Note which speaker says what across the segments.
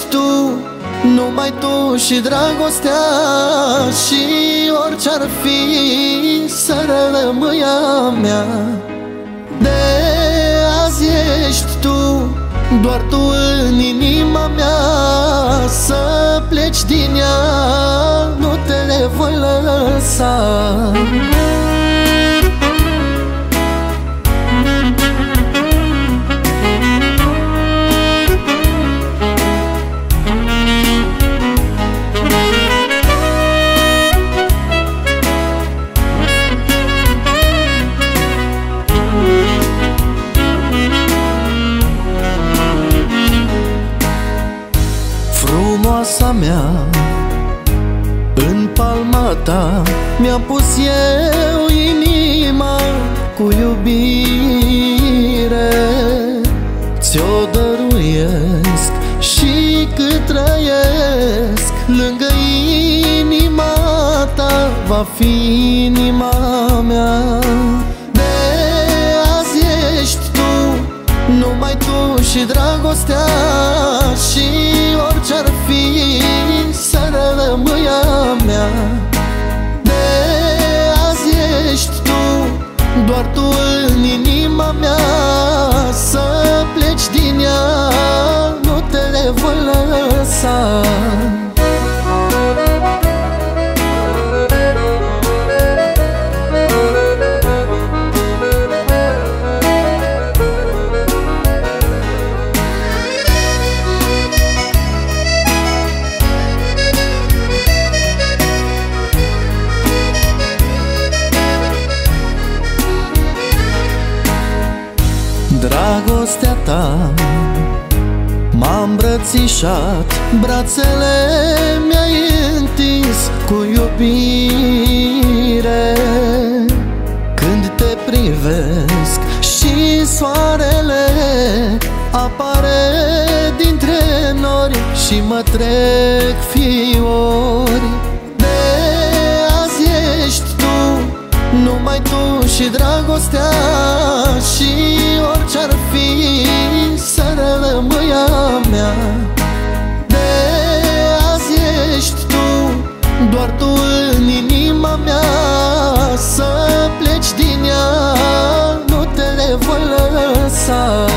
Speaker 1: tu, numai tu și dragostea. Și orice-ar fi să rămâi a mea. De azi ești tu, doar tu în inima mea. Să pleci din ea, nu te voi lăsa. Frumoasa mea, în palma ta mi-am pus eu inima cu iubire. Ți-o dăruiesc și cât trăiesc lângă inima ta, va fi inima mea. De azi ești tu, numai tu și dragostea. Și orice-ar fi să rămâi a mea. De azi ești tu, doar tu în inima mea. Să pleci din ea, nu te voi lăsa. Dragostea ta m-a îmbrățișat, brațele mi-ai întins cu iubire. Când te privesc și soarele apare dintre nori și mă trec fiori. De azi ești tu, numai tu și dragostea. Și orice-ar fi să rămâi a mea. De azi ești tu, doar tu în inima mea. Să pleci din ea, nu te voi lăsa.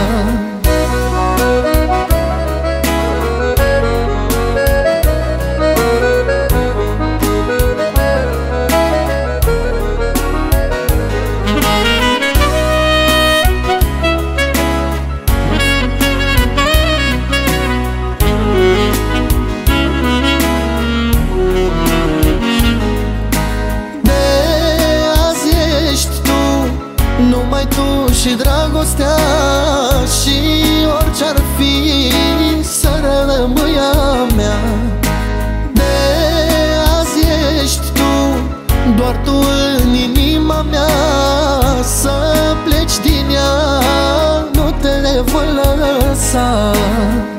Speaker 1: Numai tu și dragostea. Și orice-ar fi să rămâi a mea. De azi ești tu, doar tu în inima mea. Să pleci din ea, nu te voi lăsa.